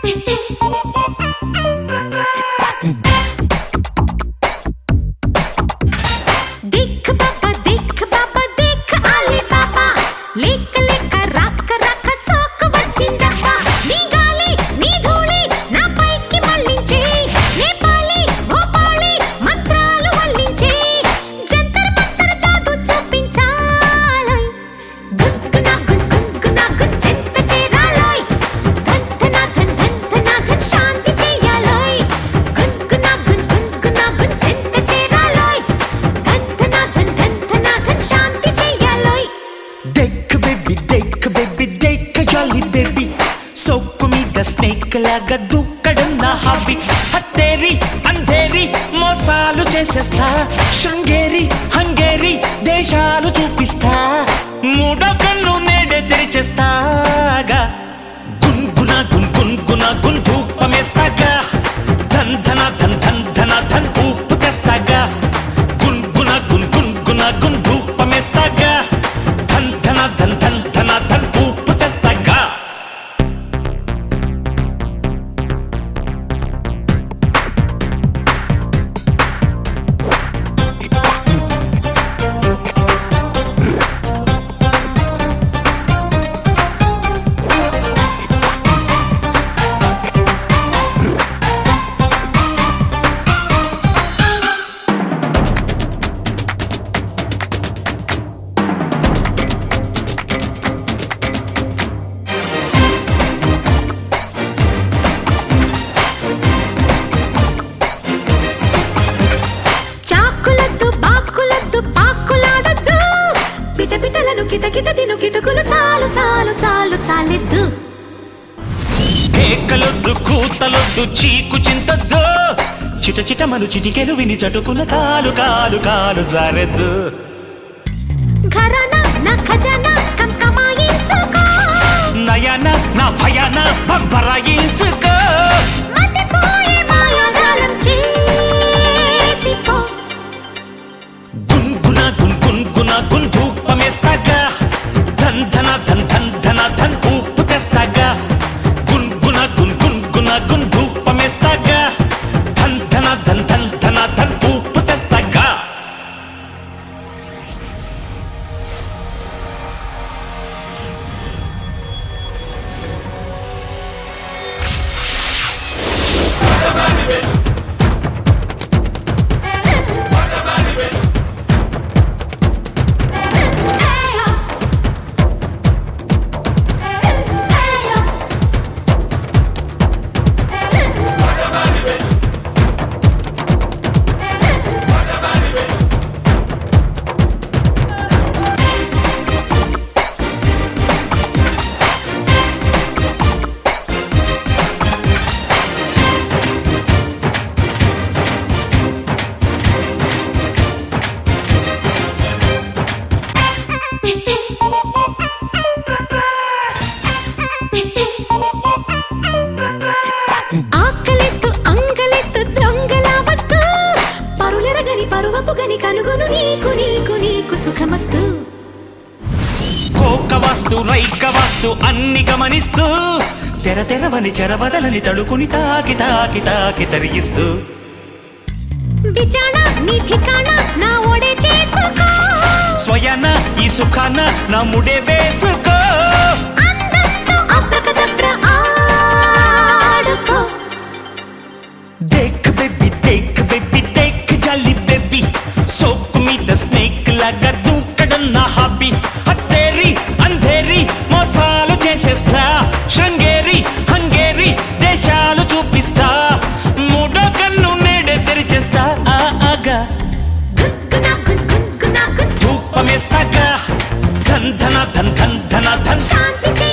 Snake లాగా దూకడం నా హాబీ. హత్తేరి అంధేరి మోసాలు చేసేస్తా, శృంగేరి హంగేరి దేశాలు చూపిస్తా, మూడో కన్ను నేడే తెరిచేస్తాగా, గున్గునా గున్ గున్గునా గున్ ధూపమేస్తాగా, ధన్ ధన ధన్ ధన్ ధన ధన్ ఊపు తెస్తాగా, గున్గునా గున్ గున్గునా గున్ ధూపమేస్తాగా, ధన్ ధన ధన్ ధన్ ధన ధన్ ఊపు తెస్తాగా. కిటకిట తిను కిటుకులు చాలు చాలు చాలు చాలెద్దు, కేకలొద్దు కూతలొద్దు చీకు చింతద్దు, చిట చిటమను చిటికెలు విని చటుకుల కాలు కాలు కాలు జారెద్దు. ఘరానా నా ఖజానా కమాయించుకో, నయన నా భయాన బంబరాయించుకో, మతిపోయే మాయాజాలం చేసిపో, గున్గునా గున్ గున్గునా గున్ ధూపమేస్తాగా, ధన్ ధన ధన్ ధన్ ధన ధన్ ఊపు తెస్తాగా, గున్గునా గున్ గున్గునా గున్ ధూపమేస్తాగా, ధన్ ధన ధన్ ధన్ ధన ధన్ ఊపు తెస్తాగా. ఆకలిస్తూ అంగలిస్తూ దొంగలా వస్తూ, పరులెరగని పరువపు గని కనుగొను నీకు నీకు నీకు సుఖమస్తు, కోక వాస్తు రైక వాస్తు అన్ని గమనిస్తూ, తెర తెరవని చెరవదలని తడుకుని తాకి తాకి తాకి తరిగిస్తూ, బిచానా నీ ఠికానా నా ఓడే చేసుకో, స్వయాన ఈ సుఖాన నా ముడే వేసుకో, అందంతో అబ్రకదబ్ర ఆడుకో, దేక్ బేబీ దేక్ జాలి బేబీ, సోకు మీద స్నేక్ లాగా దూకడం నా హాబీ. హత్తేరి అంధేరి మోసాలు చేసేస్తా, శృంగేరి హంగేరి దేశాలు చూపిస్తా, మూడో కన్ను నేడే తెరిచేస్తా ఆగా, గున్గునా గున్ గున్గునా గున్ ధూపమేస్తాగా, ధన్ ధన ధన్ ధన్ ధన ధన్ శాంతి